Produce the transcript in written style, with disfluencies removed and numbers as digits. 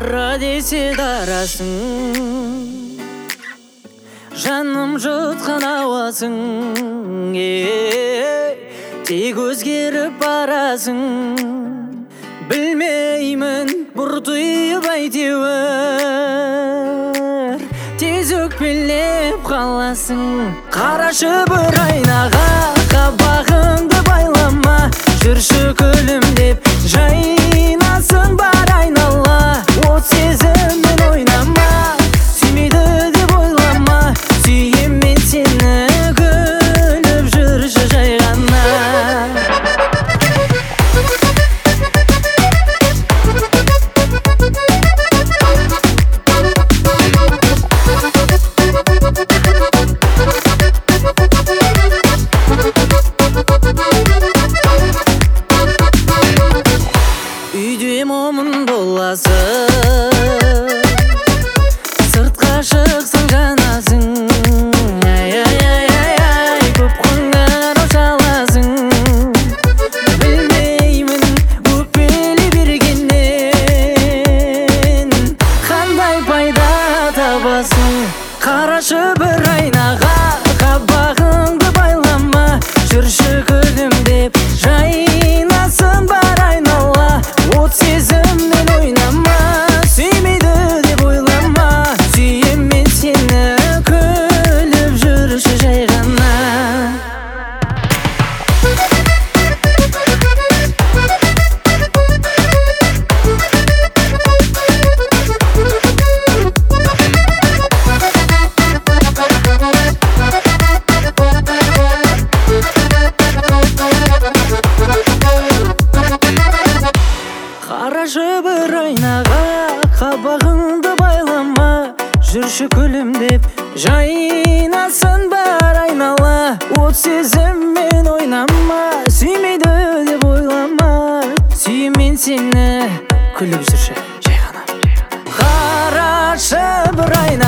Дара десе дарасың, жаным жұтқан ауасың, тек өзгеріп барасың. Білмеймін бұртиып әйтеуір, тез өкпелеп қаласың. Қарашы бір айнаға, қабағыңды байлама, жүрші күлімдеп жайнасын бар айнала. От сезіммен ойнама, сүймейді деп ойлама, сүйем мен сені, күліп жүрші жай ғана. Үйде момын боласың, сыртқа шықсаң жанасың. Ай, көп қоңдар ошаласың. Білмеймін өкпелей бергеннен қандай пайда табасың. Қарашы бір айнаға, қабағыңды байлама, жүрші күлімдеп жайнасын бар айнала. От сезіммен ойнама, сүймейді деп ойлама, сүйем мен сені, күліп жүрші жай ғана. Қарашы бір айнаға, қабағыңды байлама, жүрші күлімдеп жайнасын бар айнала. От сезіммен ойнама, сүймейді деп ойлама, сүйем мен сені, күліп жүрші жай ғана. Қарашы бір айнаға,